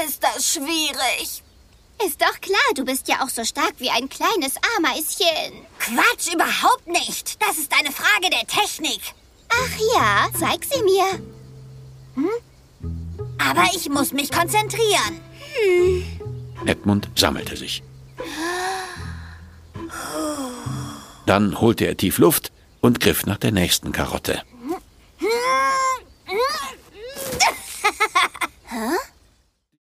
ist das schwierig. Ist doch klar, du bist ja auch so stark wie ein kleines Ameischen. Quatsch, überhaupt nicht. Das ist eine Frage der Technik. Ach ja, zeig sie mir. Aber ich muss mich konzentrieren. Edmund sammelte sich. Dann holte er tief Luft und griff nach der nächsten Karotte.